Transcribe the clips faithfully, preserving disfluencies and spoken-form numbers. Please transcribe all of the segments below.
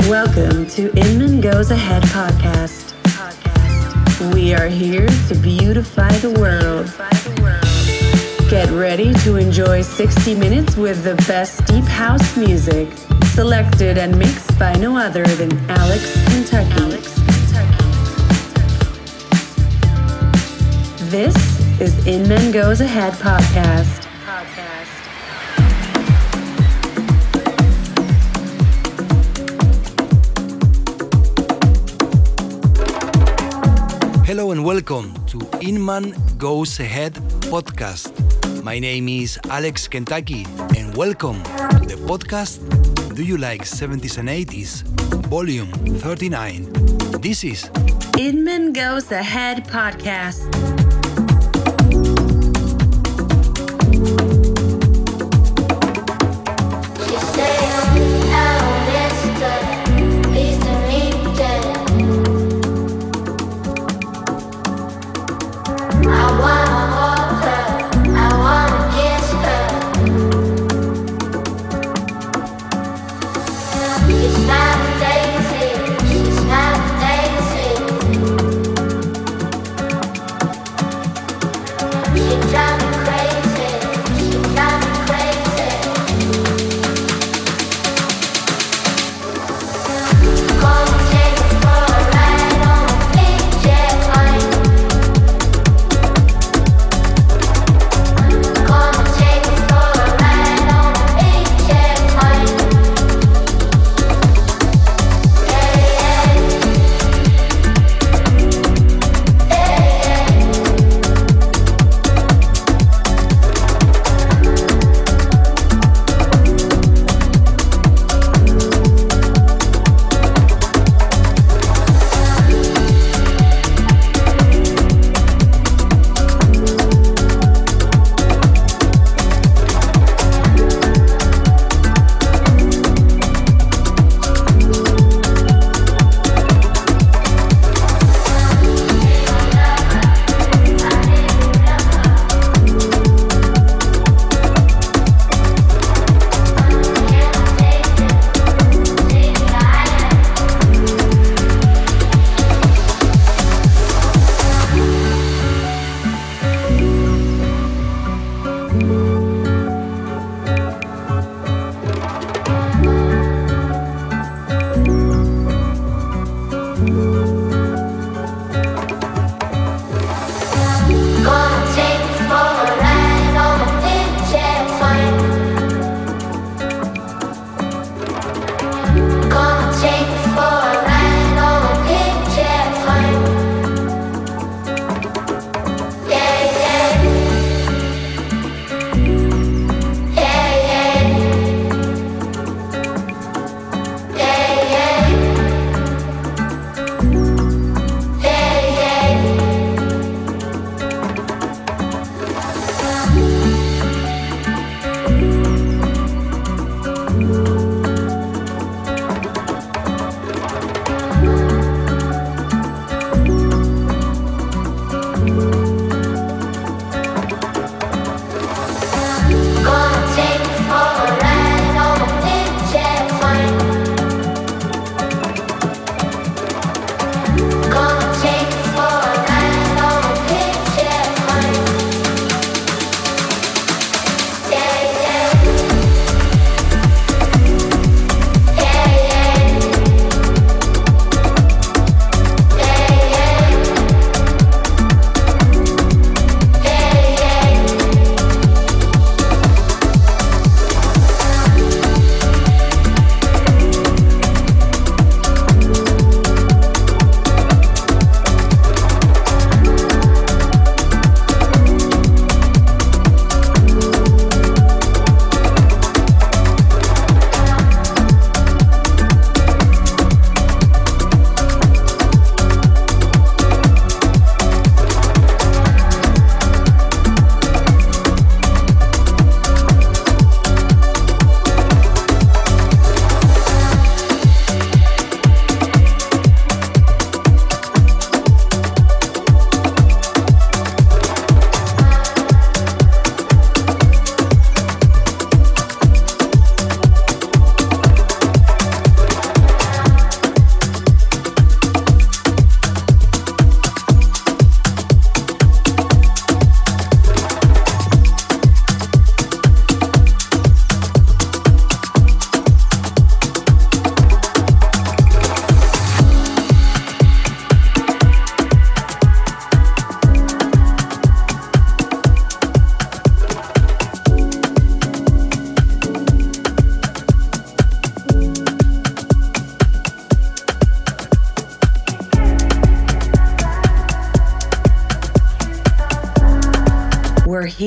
Welcome to Inman Goes Ahead podcast. podcast. We are here to beautify the world. Get ready to enjoy sixty minutes with the best deep house music, selected and mixed by no other than Alex Kentucky. Alex Kentucky. This is Inman Goes Ahead podcast. podcast. Hello and welcome to Inman Goes Ahead podcast. My name is Alex Kentucky and welcome to the podcast Do You Like seventies and eighties? Volume thirty-nine. This is Inman Goes Ahead podcast.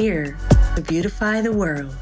here to beautify the world.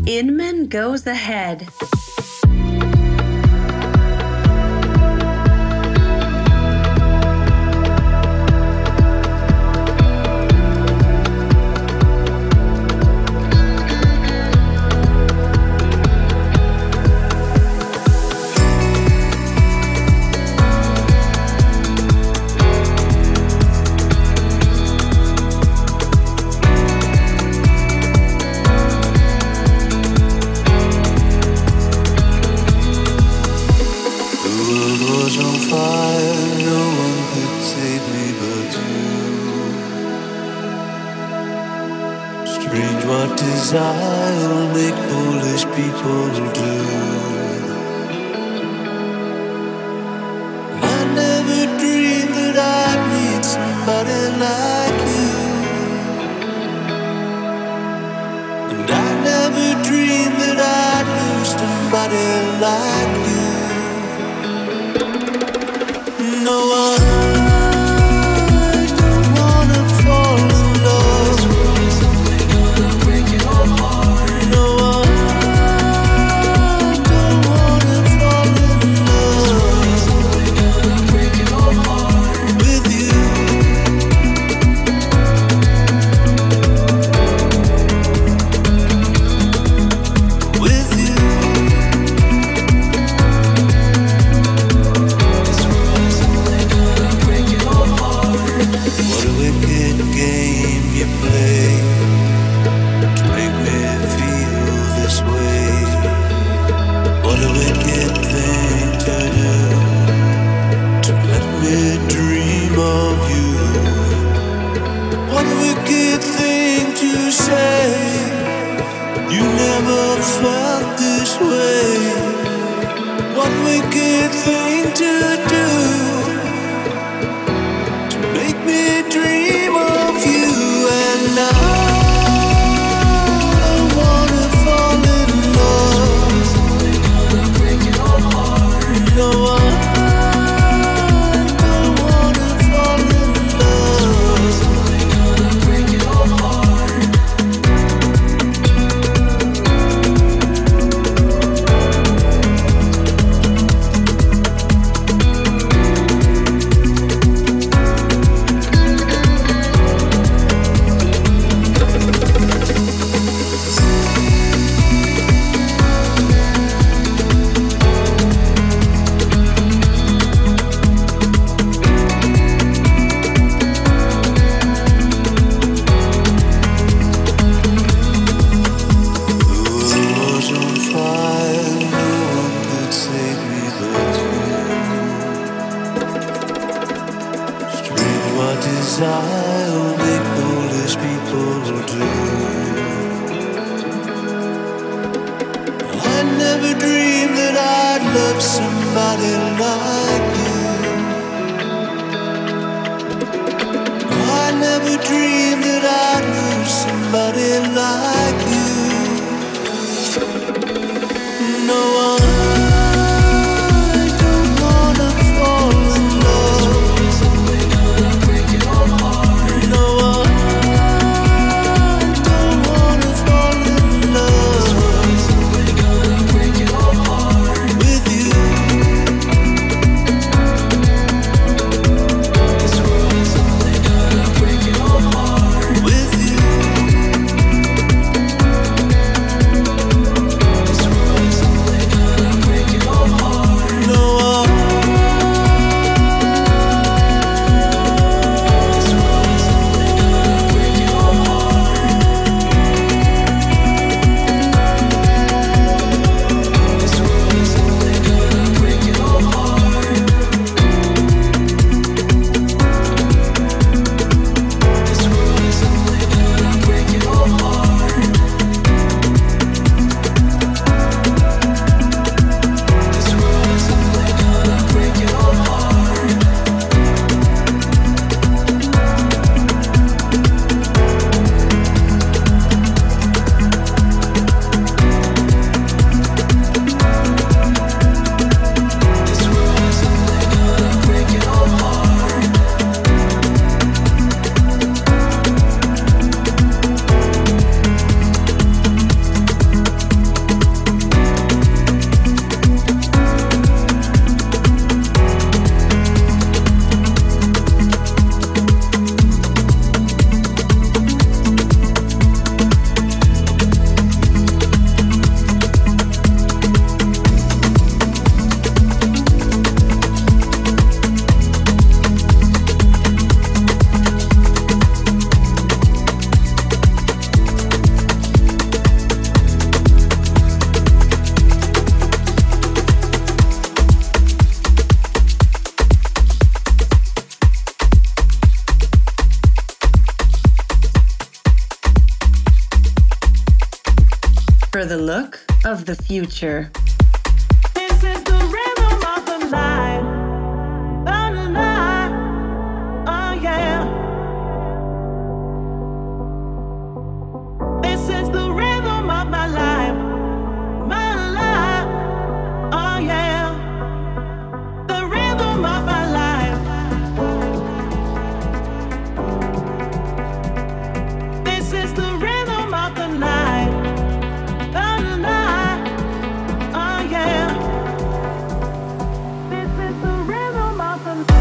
Inman Goes Ahead. I'll make foolish people do. I never dreamed that I'd meet somebody like you, and I never dreamed that I'd lose somebody like you. No, I don't wanna fall in love. I'll make foolish people do. I never dreamed that I'd love somebody like you. I never dreamed that I'd lose somebody like you. No one. for the look of the future. This is the rhythm of the night, the night, oh yeah. This is the rhythm of my life, my life, oh yeah. The rhythm of my life. This is the rhythm of the night, the night, oh yeah. This is the rhythm of the night.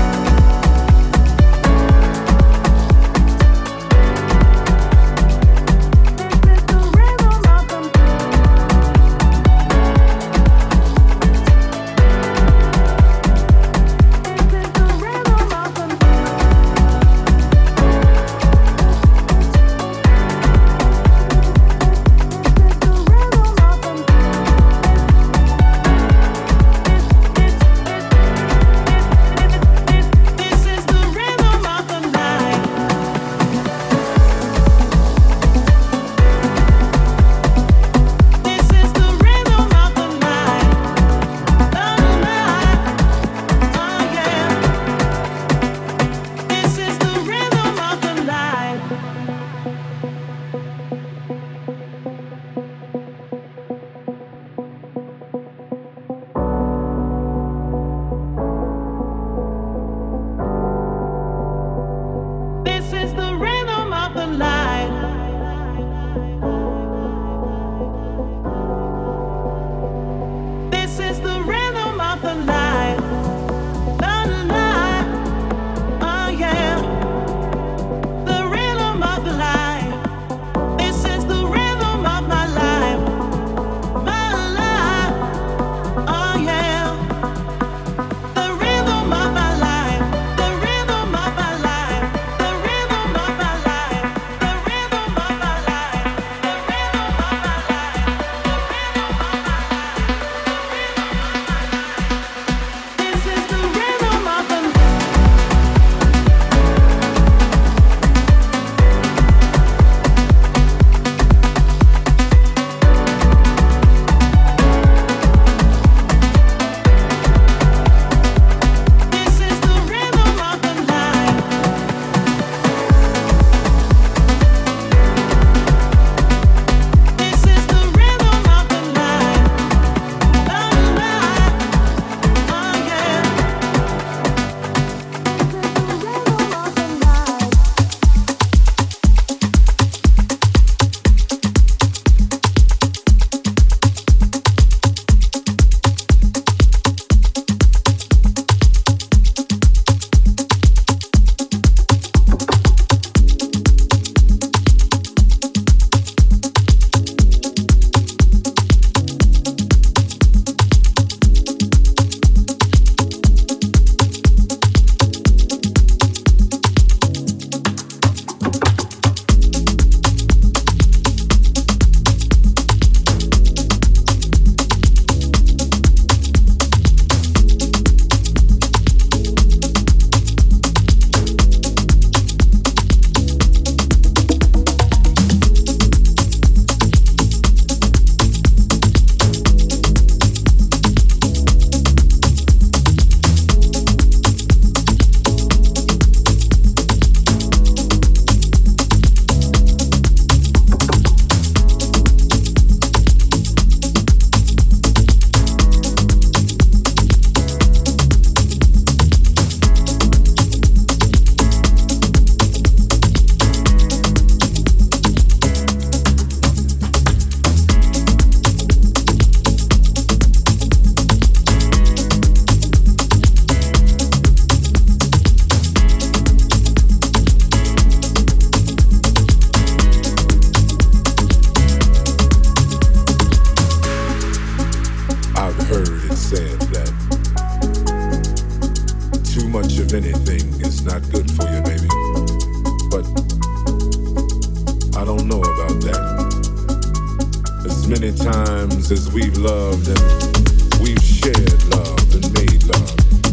times as we've loved and we've shared love and made love.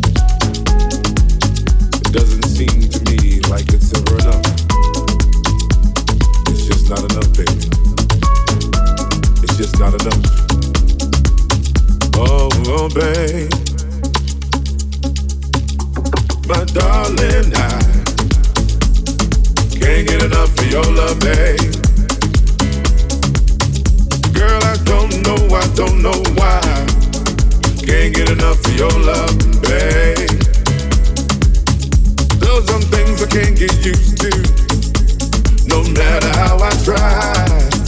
It doesn't seem to me like it's ever enough. It's just not enough, baby. It's just not not enough. Oh, oh, babe, my darling, I can't get enough of your love, babe. Girl, I don't know, I don't know why. Can't get enough of your love, babe. Those are things I can't get used to, no matter how I try.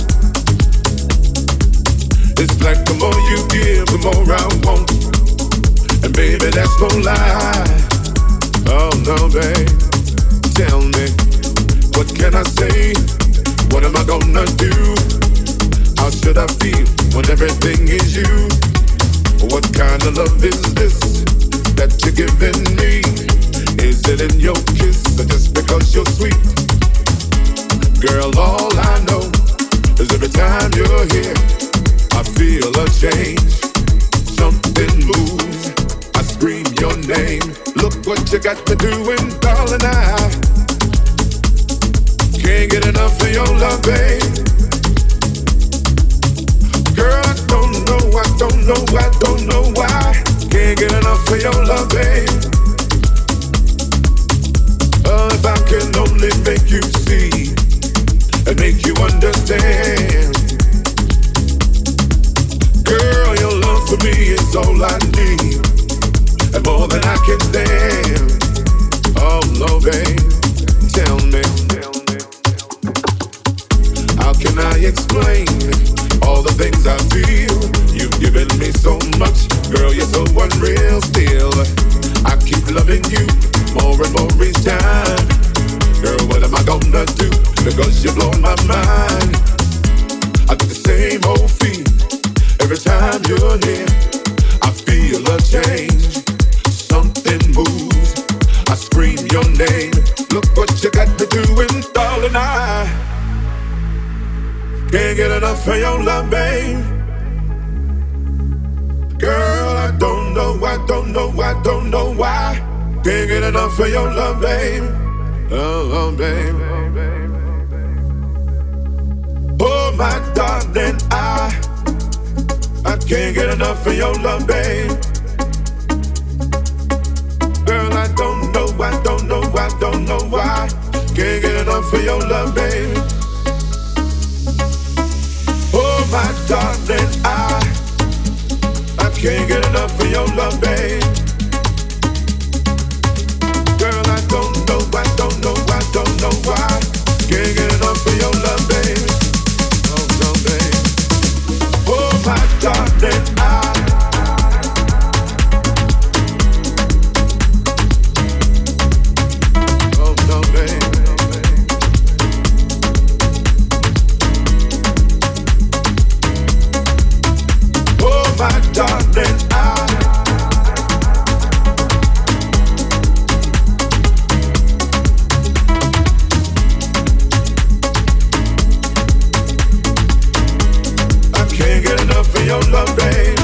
It's like the more you give, the more I want. And baby, that's no lie. Oh no, babe, tell me, what can I say? What am I gonna do? How should I feel when everything is you? What kind of love is this that you're giving me? Is it in your kiss or just because you're sweet? Girl, all I know is every time you're here, I feel a change. Something moves, I scream your name. Look what you got me doing, darling, I can't get enough of your love, babe. Girl, I don't know, I don't know, I don't know why. Can't get enough of your love, babe. Oh, if I can only make you see and make you understand. Girl, your love for me is all I need, and more than I can stand. Oh, no, babe, tell me, how can I explain all the things I feel? You've given me so much, girl, you're so unreal still. I keep loving you more and more each time. Girl, what am I gonna do? Because you're blowing my mind. I get the same old feel every time you're here. I feel a change. Something moves, I scream your name. Look what you got me doing, darling, I can't get enough of your love, babe. Girl, I don't know, I don't know, I don't know why. Can't get enough of your love, babe. Oh, oh, babe. Oh, my darling, I I can't get enough of your love, babe. Girl, I don't know, I don't know, I don't know why. Can't get enough of your love, babe. Oh, my darling, I I can't get enough of your love, babe. Girl, I don't know, I don't know, I don't know why. Can't get enough of your love, babe. Oh, no, babe. Oh, my darling, I oh, no, babe. Oh, my darling, I can't get enough of your love, babe.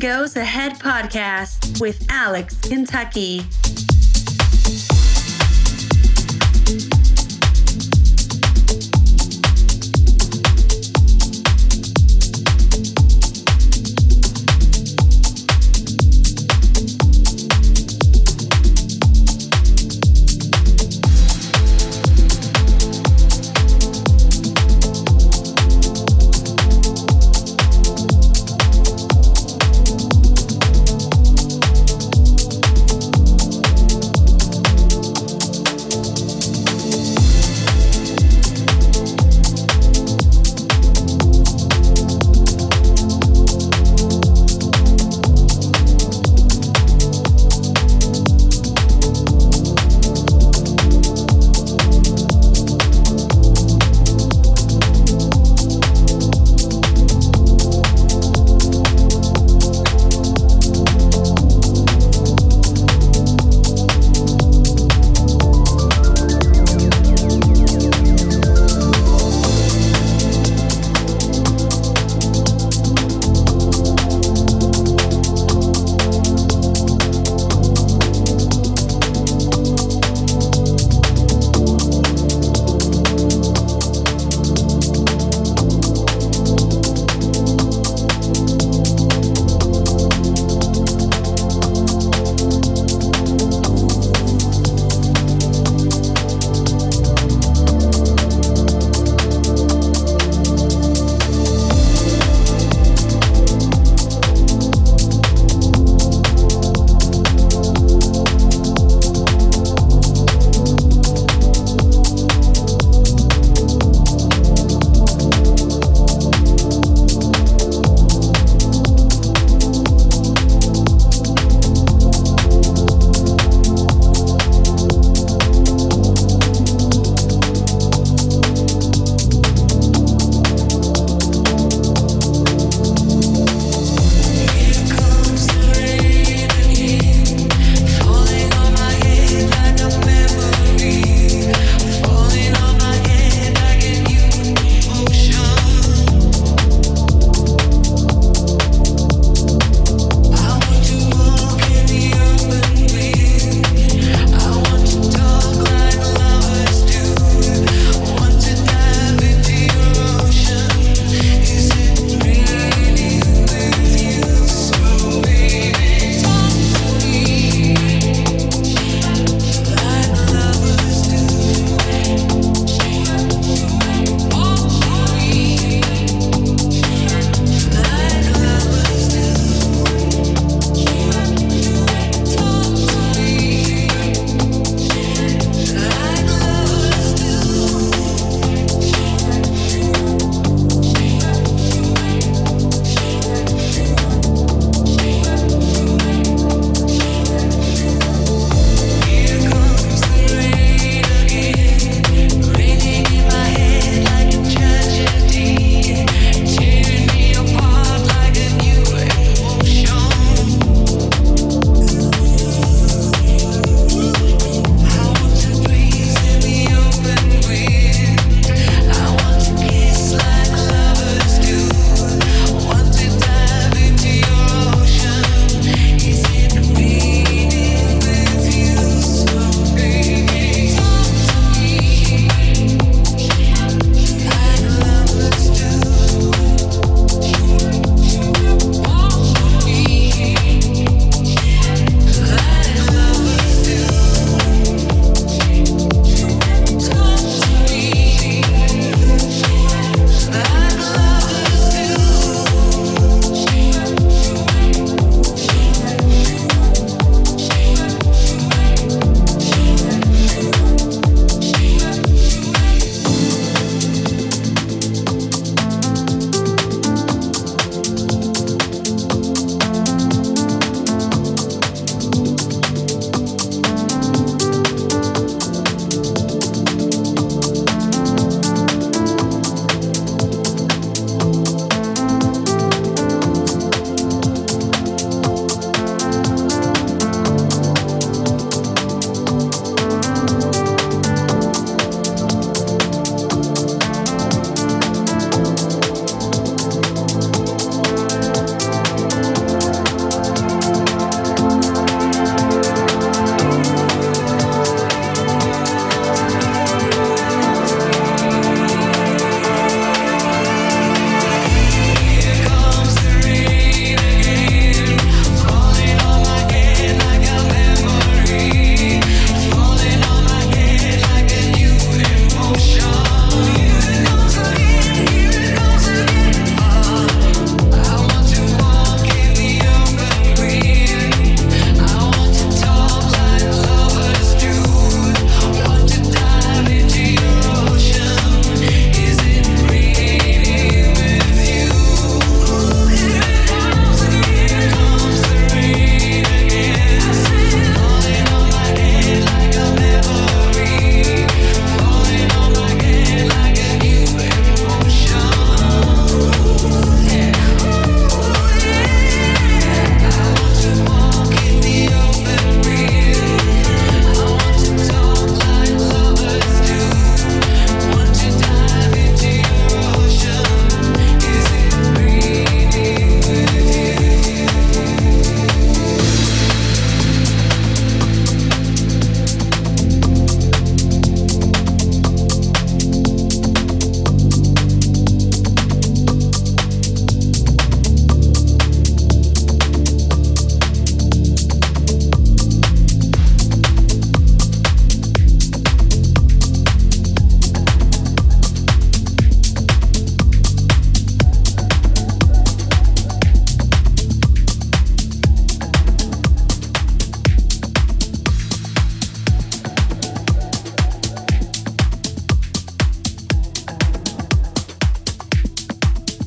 Goes Ahead podcast with Alex Kentucky.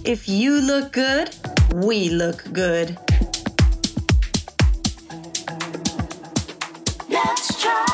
If you look good, we look good. Let's try.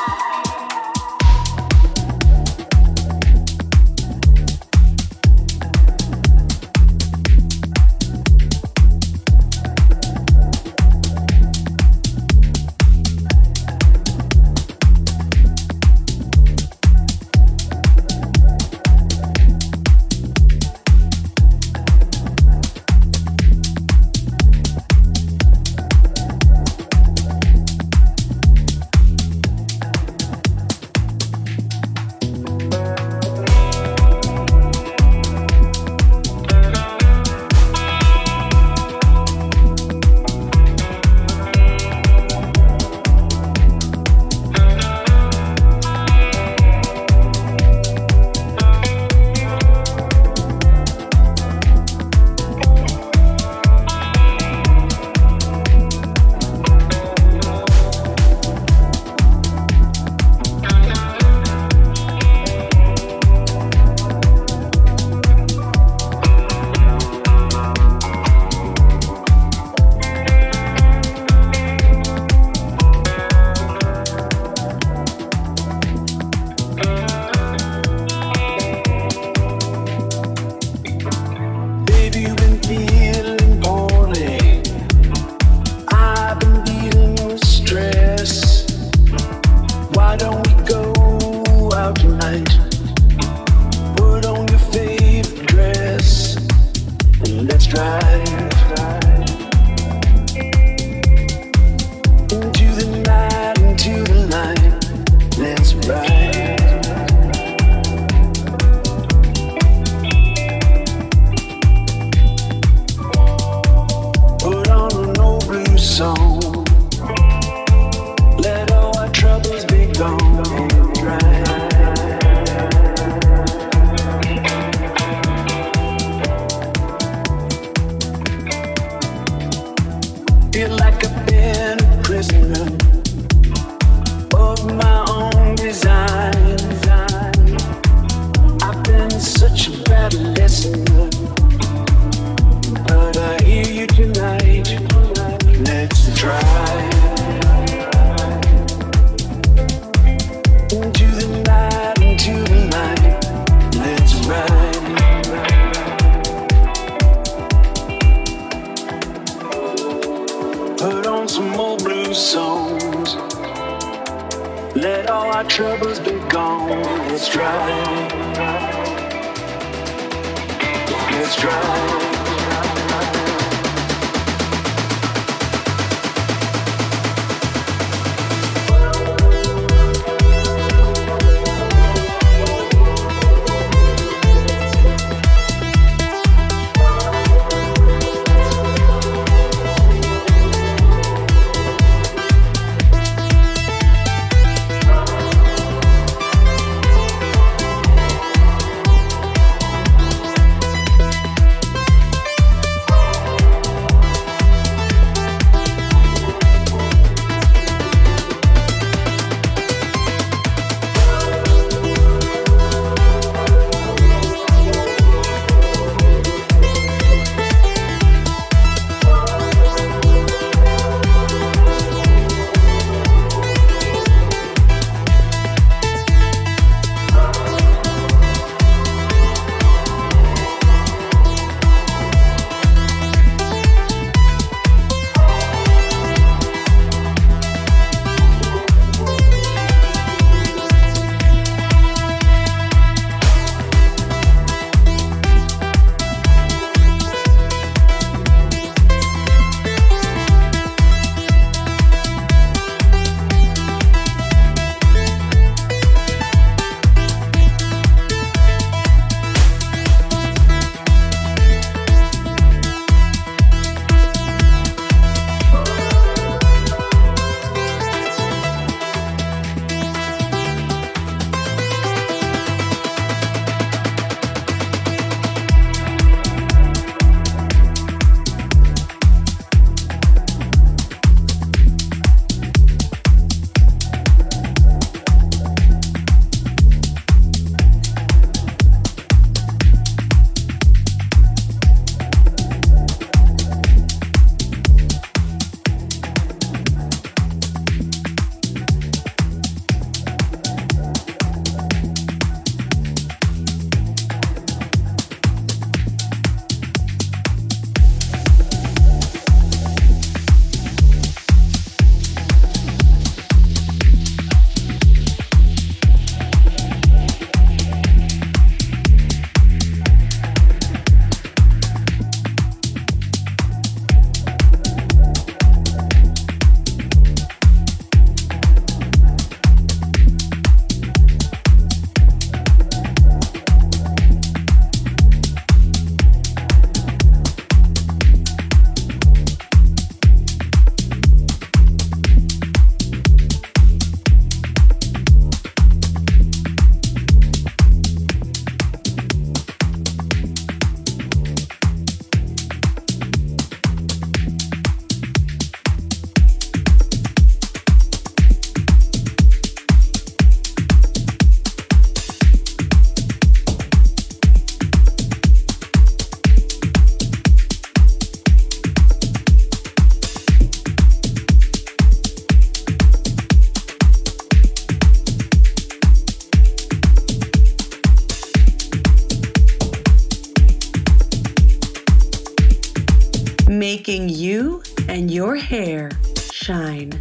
making you and your hair shine.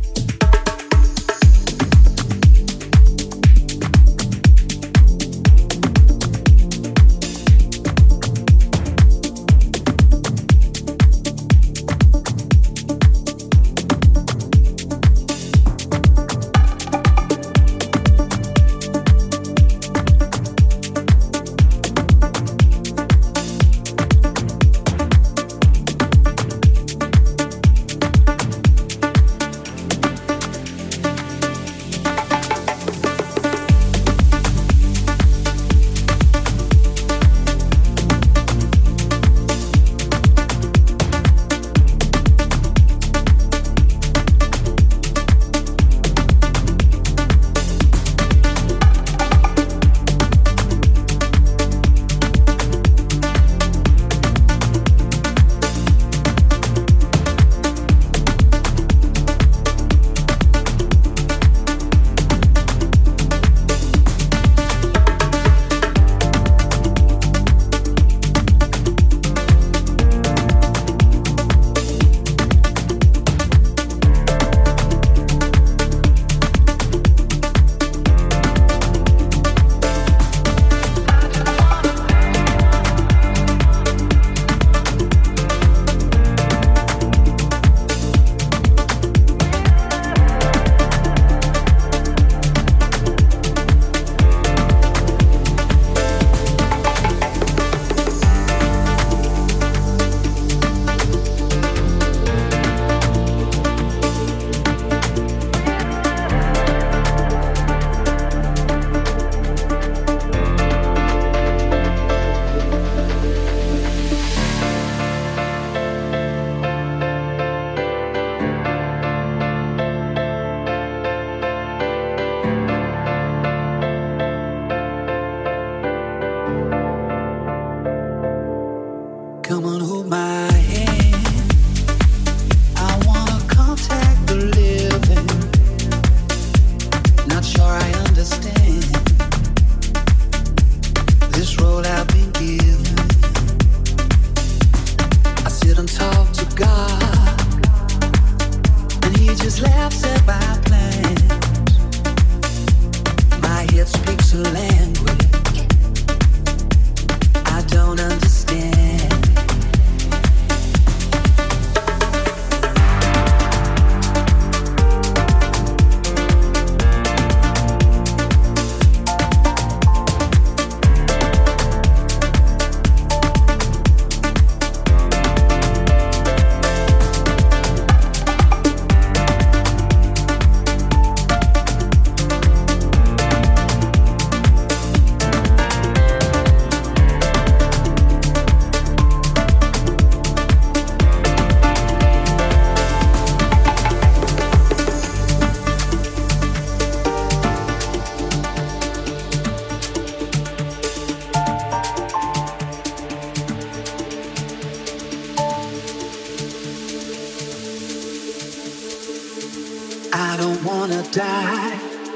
Die,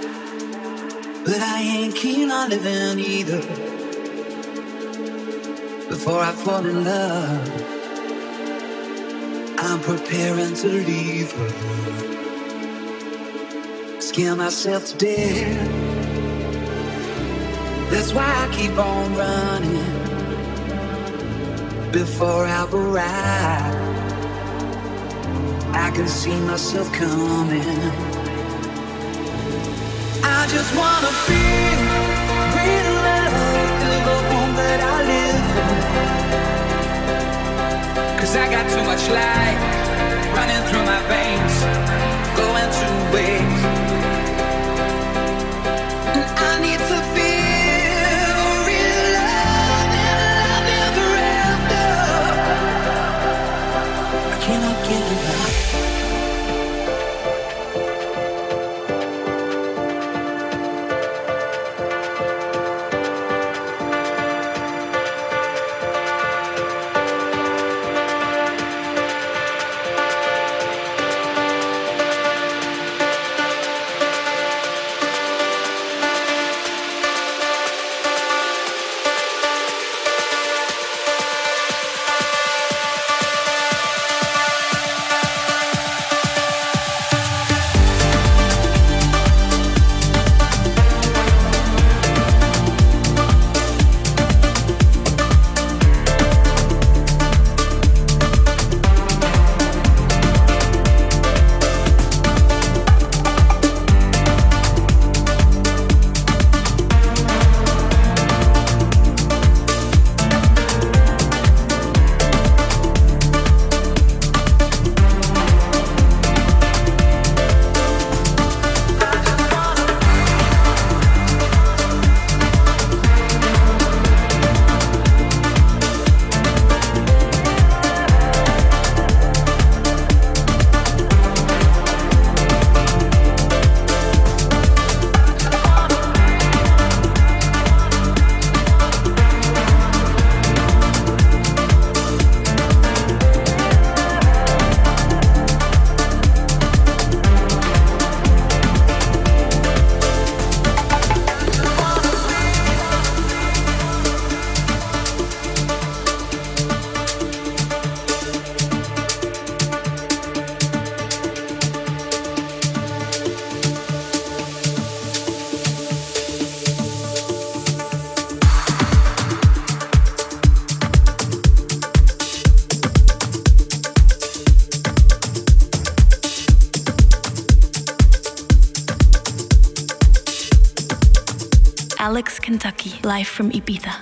but I ain't keen on living either. Before I fall in love, I'm preparing to leave her. Scare myself to death. That's why I keep on running before I've arrived. I can see myself coming. I just wanna feel real love, feel the home that I live in. Cause I got too much life running through my veins, going to waste. And I need to feel real love and love ever after. I cannot get enough. Alex Kentucky, live from Ibiza.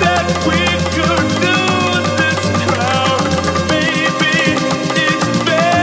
Baby, it's bad.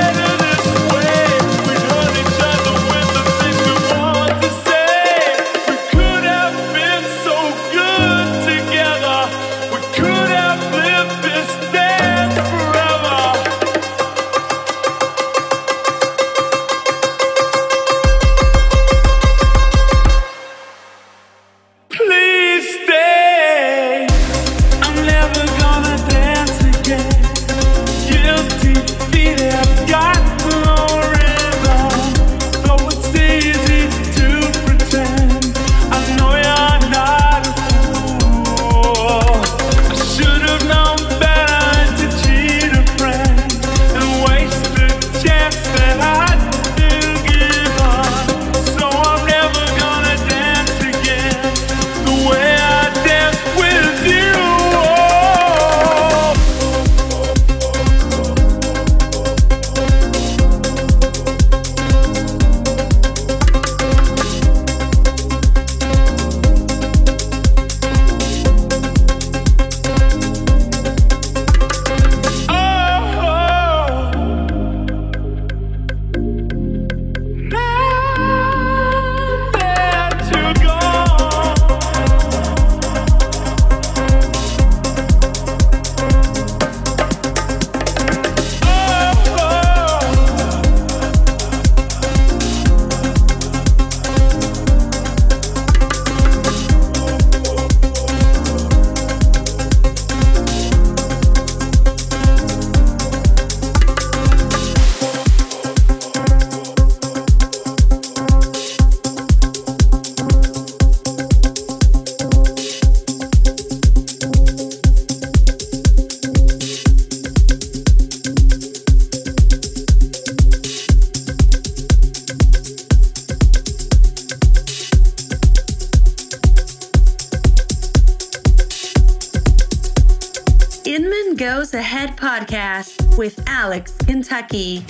Inman Goes Ahead podcast with Alex Kentucky.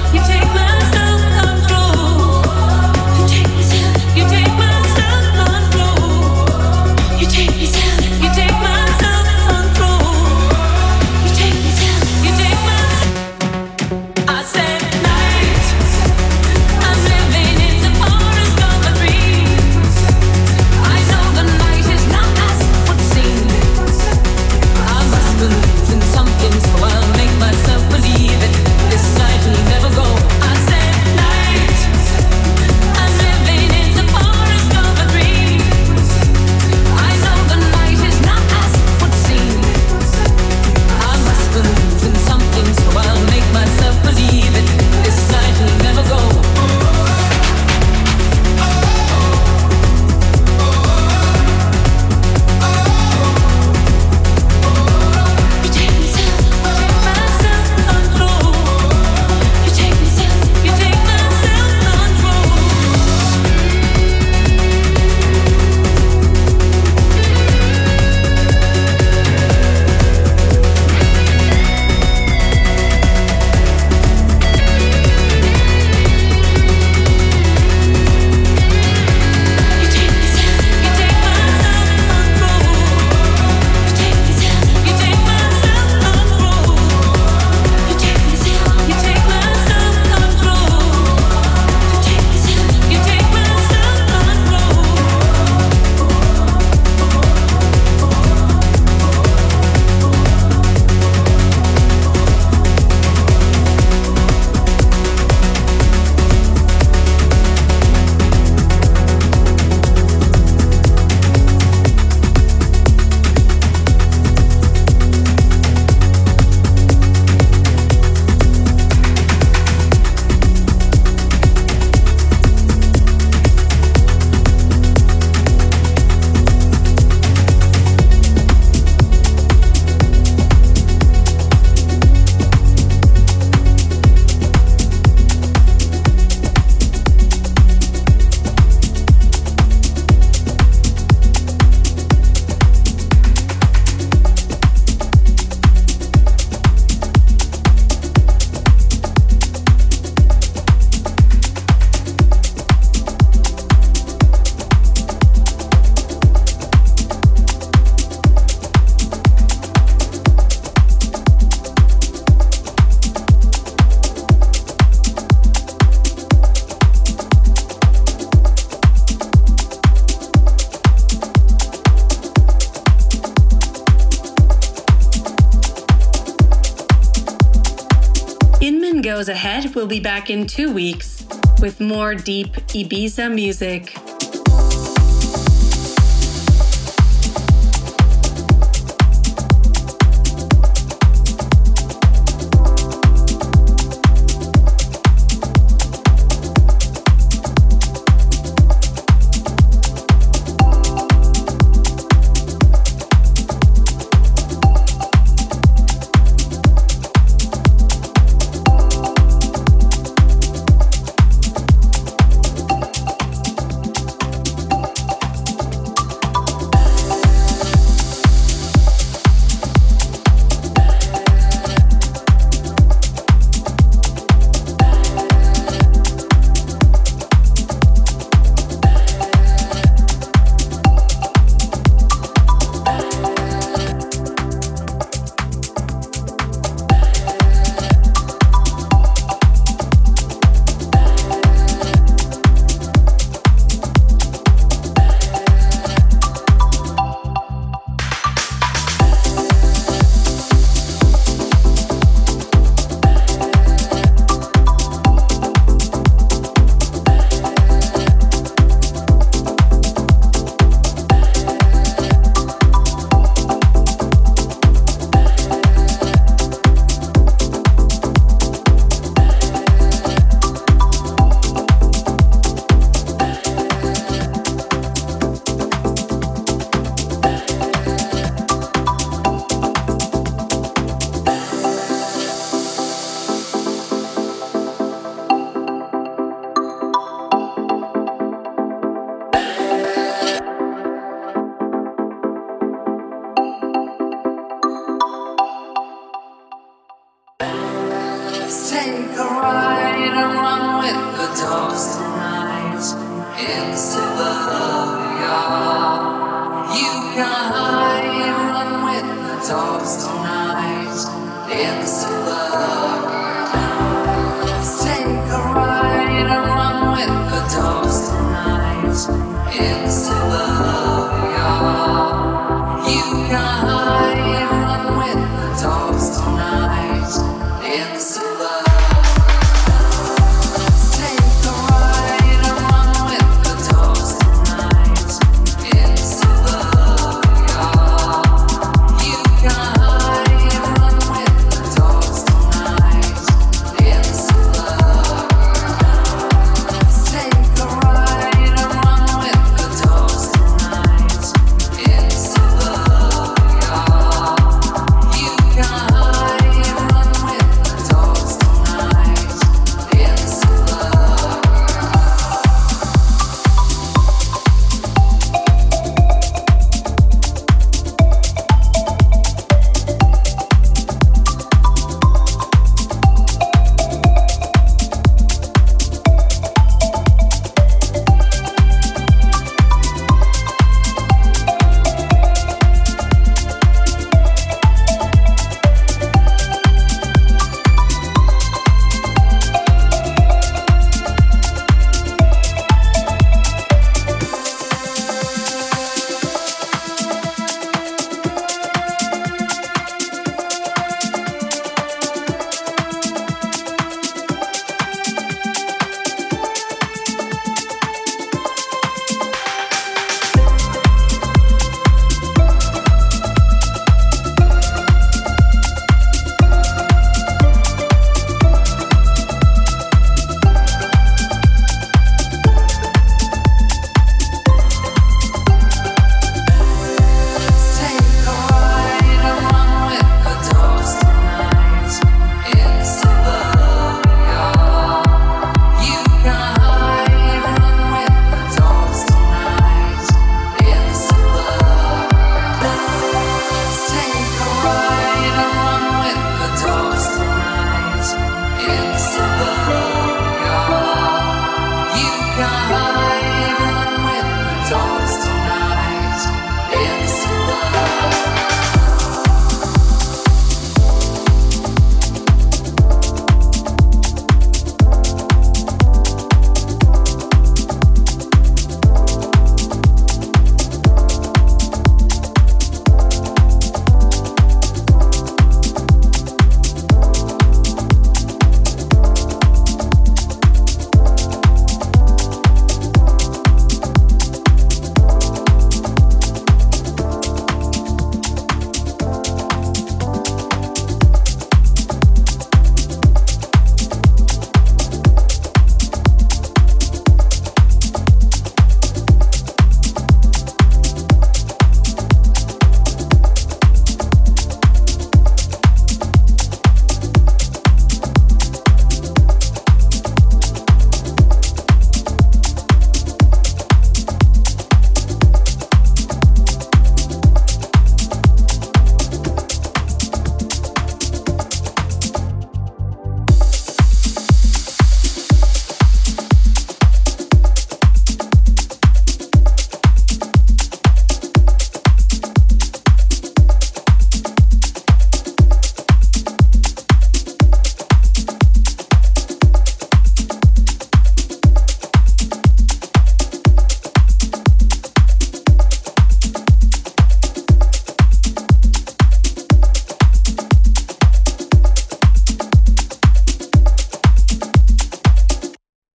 You take my self-control. Goes Ahead will be back in two weeks with more deep Ibiza music. You got